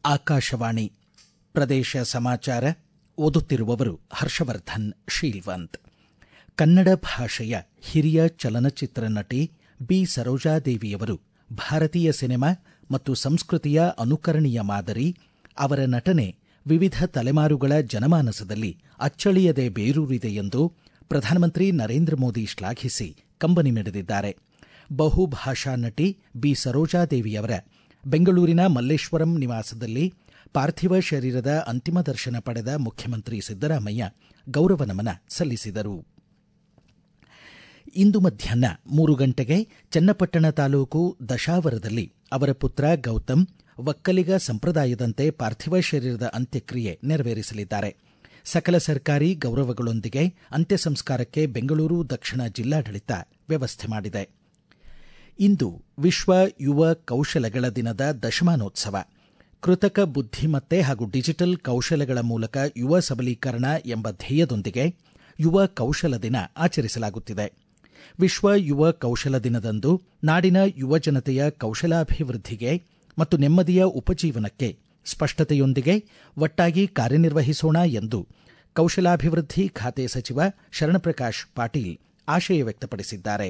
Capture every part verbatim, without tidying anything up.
ಆಕಾಶವಾಣಿ ಪ್ರದೇಶ ಸಮಾಚಾರ ಓದುತ್ತಿರುವವರು ಹರ್ಷವರ್ಧನ್ ಶೀಲ್ವಂತ್. ಕನ್ನಡ ಭಾಷೆಯ ಹಿರಿಯ ಚಲನಚಿತ್ರ ನಟಿ ಬಿ ಸರೋಜಾದೇವಿಯವರು ಭಾರತೀಯ ಸಿನೆಮಾ ಮತ್ತು ಸಂಸ್ಕೃತಿಯ ಅನುಕರಣೀಯ ಮಾದರಿ. ಅವರ ನಟನೆ ವಿವಿಧ ತಲೆಮಾರುಗಳ ಜನಮಾನಸದಲ್ಲಿ ಅಚ್ಚಳಿಯದೆ ಬೇರೂರಿದೆ ಎಂದು ಪ್ರಧಾನಮಂತ್ರಿ ನರೇಂದ್ರ ಮೋದಿ ಶ್ಲಾಘಿಸಿ ಕಂಬನಿ ಮಿಡಿದಿದ್ದಾರೆ. ಬಹುಭಾಷಾ ನಟಿ ಬಿ ಸರೋಜಾದೇವಿಯವರ ಬೆಂಗಳೂರಿನ ಮಲ್ಲೇಶ್ವರಂ ನಿವಾಸದಲ್ಲಿ ಪಾರ್ಥಿವ ಶರೀರದ ಅಂತಿಮ ದರ್ಶನ ಪಡೆದ ಮುಖ್ಯಮಂತ್ರಿ ಸಿದ್ದರಾಮಯ್ಯ ಗೌರವ ನಮನ ಸಲ್ಲಿಸಿದರು. ಇಂದು ಮಧ್ಯಾಹ್ನ ಮೂರು ಗಂಟೆಗೆ ಚನ್ನಪಟ್ಟಣ ತಾಲೂಕು ದಶಾವರದಲ್ಲಿ ಅವರ ಪುತ್ರ ಗೌತಮ್ ಒಕ್ಕಲಿಗ ಸಂಪ್ರದಾಯದಂತೆ ಪಾರ್ಥಿವ ಶರೀರದ ಅಂತ್ಯಕ್ರಿಯೆ ನೆರವೇರಿಸಲಿದ್ದಾರೆ. ಸಕಲ ಸರ್ಕಾರಿ ಗೌರವಗಳೊಂದಿಗೆ ಅಂತ್ಯ ಸಂಸ್ಕಾರಕ್ಕೆ ಬೆಂಗಳೂರು ದಕ್ಷಿಣ ಜಿಲ್ಲಾಡಳಿತ ವ್ಯವಸ್ಥೆ ಮಾಡಿದೆ. ಇಂದು ವಿಶ್ವ ಯುವ ಕೌಶಲಗಳ ದಿನದ ದಶಮಾನೋತ್ಸವ. ಕೃತಕ ಬುದ್ಧಿಮತ್ತೆ ಹಾಗೂ ಡಿಜಿಟಲ್ ಕೌಶಲಗಳ ಮೂಲಕ ಯುವ ಸಬಲೀಕರಣ ಎಂಬ ಧ್ಯೇಯದೊಂದಿಗೆ ಯುವ ಕೌಶಲ ದಿನ ಆಚರಿಸಲಾಗುತ್ತಿದೆ. ವಿಶ್ವ ಯುವ ಕೌಶಲ ದಿನದಂದು ನಾಡಿನ ಯುವ ಜನತೆಯ ಕೌಶಲಾಭಿವೃದ್ಧಿಗೆ ಮತ್ತು ನೆಮ್ಮದಿಯ ಉಪಜೀವನಕ್ಕೆ ಸ್ಪಷ್ಟತೆಯೊಂದಿಗೆ ಒಟ್ಟಾಗಿ ಕಾರ್ಯನಿರ್ವಹಿಸೋಣ ಎಂದು ಕೌಶಲಾಭಿವೃದ್ಧಿ ಖಾತೆ ಸಚಿವ ಶರಣಪ್ರಕಾಶ್ ಪಾಟೀಲ್ ಆಶಯ ವ್ಯಕ್ತಪಡಿಸಿದ್ದಾರೆ.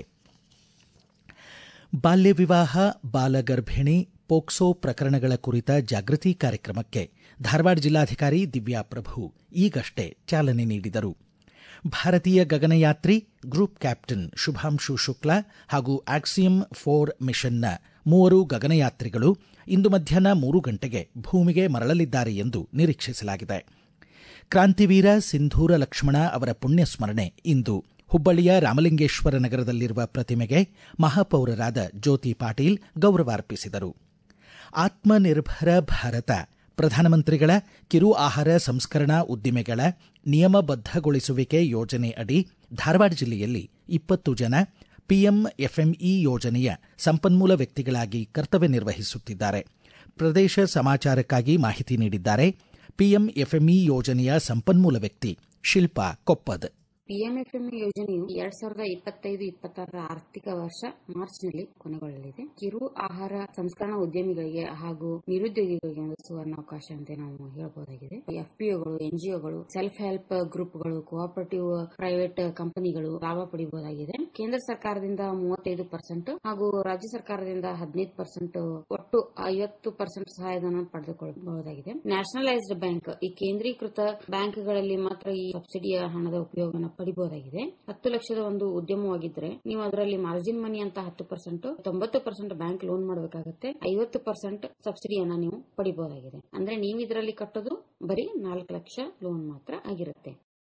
ಬಾಲ್ಯ ವಿವಾಹ, ಬಾಲಗರ್ಭಿಣಿ, ಪೋಕ್ಸೋ ಪ್ರಕರಣಗಳ ಕುರಿತ ಜಾಗೃತಿ ಕಾರ್ಯಕ್ರಮಕ್ಕೆ ಧಾರವಾಡ ಜಿಲ್ಲಾಧಿಕಾರಿ ದಿವ್ಯಾ ಪ್ರಭು ಈಗಷ್ಟೇ ಚಾಲನೆ ನೀಡಿದರು. ಭಾರತೀಯ ಗಗನಯಾತ್ರಿ ಗ್ರೂಪ್ ಕ್ಯಾಪ್ಟನ್ ಶುಭಾಂಶು ಶುಕ್ಲಾ ಹಾಗೂ ಆಕ್ಸಿಯಂ ಫೋರ್ ಮಿಷನ್ನ ಮೂವರು ಗಗನಯಾತ್ರಿಗಳು ಇಂದು ಮಧ್ಯಾಹ್ನ ಮೂರು ಗಂಟೆಗೆ ಭೂಮಿಗೆ ಮರಳಲಿದ್ದಾರೆ ಎಂದು ನಿರೀಕ್ಷಿಸಲಾಗಿದೆ. ಕ್ರಾಂತಿವೀರ ಸಿಂಧೂರ ಲಕ್ಷ್ಮಣ ಅವರ ಪುಣ್ಯಸ್ಮರಣೆ ಇಂದು ಹುಬ್ಬಳ್ಳಿಯ ರಾಮಲಿಂಗೇಶ್ವರ ನಗರದಲ್ಲಿರುವ ಪ್ರತಿಮೆಗೆ ಮಹಾಪೌರರಾದ ಜ್ಯೋತಿ ಪಾಟೀಲ್ ಗೌರವಾರ್ಪಿಸಿದರು. ಆತ್ಮನಿರ್ಭರ ಭಾರತ ಪ್ರಧಾನಮಂತ್ರಿಗಳ ಕಿರು ಆಹಾರ ಸಂಸ್ಕರಣಾ ಉದ್ದಿಮೆಗಳ ನಿಯಮಬದ್ಧಗೊಳಿಸುವಿಕೆ ಯೋಜನೆ ಅಡಿ ಧಾರವಾಡ ಜಿಲ್ಲೆಯಲ್ಲಿ ಇಪ್ಪತ್ತು ಜನ ಪಿಎಂ ಎಫ್ಎಂಇ ಯೋಜನೆಯ ಸಂಪನ್ಮೂಲ ವ್ಯಕ್ತಿಗಳಾಗಿ ಕರ್ತವ್ಯ ನಿರ್ವಹಿಸುತ್ತಿದ್ದಾರೆ. ಪ್ರದೇಶ ಸಮಾಚಾರಕ್ಕಾಗಿ ಮಾಹಿತಿ ನೀಡಿದ್ದಾರೆ ಪಿಎಂ ಎಫ್ಎಂಇ ಯೋಜನೆಯ ಸಂಪನ್ಮೂಲ ವ್ಯಕ್ತಿ ಶಿಲ್ಪಾ ಕೊಪ್ಪದ್. ಪಿಎಂಎಫ್ಎಂಇ ಯೋಜನೆಯು ಎರಡ್ ಸಾವಿರದ ಇಪ್ಪತ್ತೈದು ಇಪ್ಪತ್ತಾರರ ಆರ್ಥಿಕ ವರ್ಷ ಮಾರ್ಚ್ನಲ್ಲಿ ಕೊನೆಗೊಳ್ಳಲಿದೆ. ಕಿರು ಆಹಾರ ಸಂಸ್ಕರಣಾ ಉದ್ಯಮಿಗಳಿಗೆ ಹಾಗೂ ನಿರುದ್ಯೋಗಿಗಳಿಗೆ ಒಂದು ಸುವರ್ಣಾವಕಾಶ ಅಂತ ನಾವು ಹೇಳಬಹುದಾಗಿದೆ. ಎಫ್ಪಿಒಗಳು, ಎನ್ಜಿಒಗಳು, ಸೆಲ್ಫ್ ಹೆಲ್ಪ್ ಗ್ರೂಪ್ಗಳು, ಕೋಆಪರೇಟಿವ್ ಪ್ರೈವೇಟ್ ಕಂಪನಿಗಳು ಲಾಭ ಪಡೆಯಬಹುದಾಗಿದೆ. ಕೇಂದ್ರ ಸರ್ಕಾರದಿಂದ ಮೂವತ್ತೈದು ಪರ್ಸೆಂಟ್ ಹಾಗೂ ರಾಜ್ಯ ಸರ್ಕಾರದಿಂದ ಹದಿನೈದು ಪರ್ಸೆಂಟ್ ಒಟ್ಟು ಐವತ್ತು ಪರ್ಸೆಂಟ್ ಸಹಾಯಧನ ಪಡೆದುಕೊಳ್ಳಬಹುದಾಗಿದೆ. ನ್ಯಾಷನಲೈಸ್ಡ್ ಬ್ಯಾಂಕ್, ಈ ಕೇಂದ್ರೀಕೃತ ಬ್ಯಾಂಕ್ಗಳಲ್ಲಿ ಮಾತ್ರ ಈ ಸಬ್ಸಿಡಿಯ ಹಣದ ಉಪಯೋಗ ಪಡಿಬಹುದಾಗಿದೆ. ಹತ್ತು ಲಕ್ಷದ ಒಂದು ಉದ್ಯಮವಾಗಿದ್ರೆ ನೀವು ಅದರಲ್ಲಿ ಮಾರ್ಜಿನ್ ಮನಿ ಅಂತ ಹತ್ತು ಪರ್ಸೆಂಟ್ ತೊಂಬತ್ತು ಪರ್ಸೆಂಟ್ ಬ್ಯಾಂಕ್ ಲೋನ್ ಮಾಡಬೇಕಾಗುತ್ತೆ. ಐವತ್ತು ಪರ್ಸೆಂಟ್ ಸಬ್ಸಿಡಿಯನ್ನ ನೀವು ಪಡಿಬಹುದಾಗಿದೆ. ಅಂದ್ರೆ ನೀವು ಇದರಲ್ಲಿ ಕಟ್ಟೋದು ಬರೀ ನಾಲ್ಕು ಲಕ್ಷ ಲೋನ್ ಮಾತ್ರ ಆಗಿರುತ್ತೆ.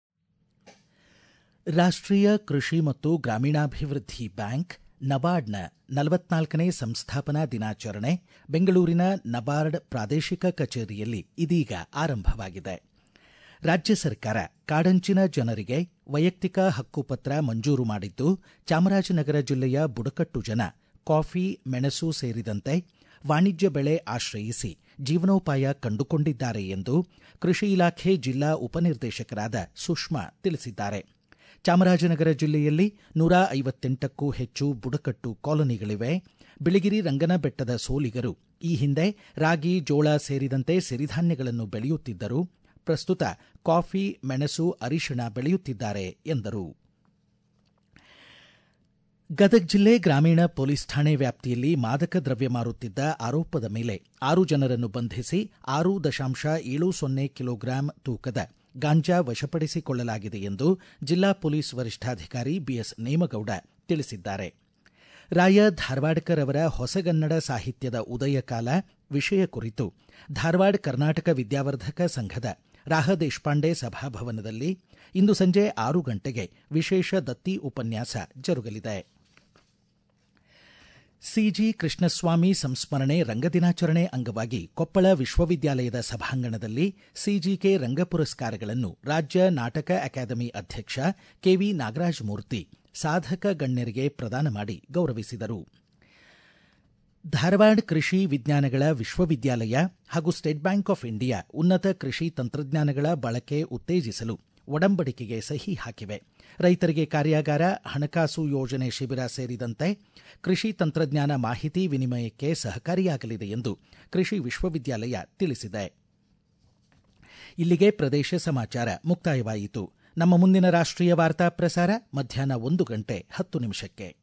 ರಾಷ್ಟ್ರೀಯ ಕೃಷಿ ಮತ್ತು ಗ್ರಾಮೀಣಾಭಿವೃದ್ಧಿ ಬ್ಯಾಂಕ್ ನಬಾರ್ಡ್ನ ನಲವತ್ನಾಲ್ಕನೇ ಸಂಸ್ಥಾಪನಾ ದಿನಾಚರಣೆ ಬೆಂಗಳೂರಿನ ನಬಾರ್ಡ್ ಪ್ರಾದೇಶಿಕ ಕಚೇರಿಯಲ್ಲಿ ಇದೀಗ ಆರಂಭವಾಗಿದೆ. ರಾಜ್ಯ ಸರ್ಕಾರ ಕಾಡಂಚಿನ ಜನರಿಗೆ ವೈಯಕ್ತಿಕ ಹಕ್ಕುಪತ್ರ ಮಂಜೂರು ಮಾಡಿದ್ದು, ಚಾಮರಾಜನಗರ ಜಿಲ್ಲೆಯ ಬುಡಕಟ್ಟು ಜನ ಕಾಫಿ, ಮೆಣಸು ಸೇರಿದಂತೆ ವಾಣಿಜ್ಯ ಬೆಳೆ ಆಶ್ರಯಿಸಿ ಜೀವನೋಪಾಯ ಕಂಡುಕೊಂಡಿದ್ದಾರೆ ಎಂದು ಕೃಷಿ ಇಲಾಖೆ ಜಿಲ್ಲಾ ಉಪನಿರ್ದೇಶಕರಾದ ಸುಷ್ಮಾ ತಿಳಿಸಿದ್ದಾರೆ. ಚಾಮರಾಜನಗರ ಜಿಲ್ಲೆಯಲ್ಲಿ ನೂರ ಐವತ್ತೆಂಟಕ್ಕೂ ಹೆಚ್ಚು ಬುಡಕಟ್ಟು ಕಾಲೋನಿಗಳಿವೆ. ಬಿಳಿಗಿರಿ ರಂಗನಬೆಟ್ಟದ ಸೋಲಿಗರು ಈ ಹಿಂದೆ ರಾಗಿ, ಜೋಳ ಸೇರಿದಂತೆ ಸಿರಿಧಾನ್ಯಗಳನ್ನು ಬೆಳೆಯುತ್ತಿದ್ದರು. ಪ್ರಸ್ತುತ ಕಾಫಿ, ಮೆಣಸು, ಅರಿಶಿಣ ಬೆಳೆಯುತ್ತಿದ್ದಾರೆ ಎಂದರು. ಗದಗ ಜಿಲ್ಲೆ ಗ್ರಾಮೀಣ ಪೊಲೀಸ್ ಠಾಣೆ ವ್ಯಾಪ್ತಿಯಲ್ಲಿ ಮಾದಕ ದ್ರವ್ಯ ಮಾರುತ್ತಿದ್ದ ಆರೋಪದ ಮೇಲೆ ಆರು ಜನರನ್ನು ಬಂಧಿಸಿ ಆರು ದಶಾಂಶ ಏಳು ಸೊನ್ನೆ ಕಿಲೋಗ್ರಾಂ ತೂಕದ ಗಾಂಜಾ ವಶಪಡಿಸಿಕೊಳ್ಳಲಾಗಿದೆ ಎಂದು ಜಿಲ್ಲಾ ಪೊಲೀಸ್ ವರಿಷ್ಠಾಧಿಕಾರಿ ಬಿಎಸ್ ನೇಮಗೌಡ ತಿಳಿಸಿದ್ದಾರೆ. ರಾಯ ಧಾರವಾಡಕರ್ ಅವರ ಹೊಸಗನ್ನಡ ಸಾಹಿತ್ಯದ ಉದಯಕಾಲ ವಿಷಯ ಕುರಿತು ಧಾರವಾಡ ಕರ್ನಾಟಕ ವಿದ್ಯಾವರ್ಧಕ ಸಂಘದ ರಾಹ ದೇಶಪಾಂಡೆ ಸಭಾಭವನದಲ್ಲಿ ಇಂದು ಸಂಜೆ ಆರು ಗಂಟೆಗೆ ವಿಶೇಷ ದತ್ತಿ ಉಪನ್ಯಾಸ ಜರುಗಲಿದೆ. ಸಿಜಿ ಕೃಷ್ಣಸ್ವಾಮಿ ಸಂಸ್ಮರಣೆ ರಂಗದಿನಾಚರಣೆ ಅಂಗವಾಗಿ ಕೊಪ್ಪಳ ವಿಶ್ವವಿದ್ಯಾಲಯದ ಸಭಾಂಗಣದಲ್ಲಿ ಸಿಜಿಕೆ ರಂಗ ಪುರಸ್ಕಾರಗಳನ್ನು ರಾಜ್ಯ ನಾಟಕ ಅಕಾಡೆಮಿ ಅಧ್ಯಕ್ಷ ಕೆವಿ ನಾಗರಾಜ ಮೂರ್ತಿ ಸಾಧಕ ಗಣ್ಯರಿಗೆ ಪ್ರದಾನ ಮಾಡಿ ಗೌರವಿಸಿದರು. ಧಾರವಾಡ ಕೃಷಿ ವಿಜ್ಞಾನಗಳ ವಿಶ್ವವಿದ್ಯಾಲಯ ಹಾಗೂ ಸ್ಟೇಟ್ ಬ್ಯಾಂಕ್ ಆಫ್ ಇಂಡಿಯಾ ಉನ್ನತ ಕೃಷಿ ತಂತ್ರಜ್ಞಾನಗಳ ಬಳಕೆ ಉತ್ತೇಜಿಸಲು ಒಡಂಬಡಿಕೆಗೆ ಸಹಿ ಹಾಕಿವೆ. ರೈತರಿಗೆ ಕಾರ್ಯಾಗಾರ, ಹಣಕಾಸು ಯೋಜನೆ ಶಿಬಿರ ಸೇರಿದಂತೆ ಕೃಷಿ ತಂತ್ರಜ್ಞಾನ ಮಾಹಿತಿ ವಿನಿಮಯಕ್ಕೆ ಸಹಕಾರಿಯಾಗಲಿದೆ ಎಂದು ಕೃಷಿ ವಿಶ್ವವಿದ್ಯಾಲಯ ತಿಳಿಸಿದೆ. ಇಲ್ಲಿಗೆ ಪ್ರದೇಶ ಸಮಾಚಾರ ಮುಕ್ತಾಯವಾಯಿತು. ನಮ್ಮ ಮುಂದಿನ ರಾಷ್ಟ್ರೀಯ ವಾರ್ತಾ ಪ್ರಸಾರ ಮಧ್ಯಾಹ್ನ ಒಂದು ಗಂಟೆ ಹತ್ತು ನಿಮಿಷಕ್ಕೆ.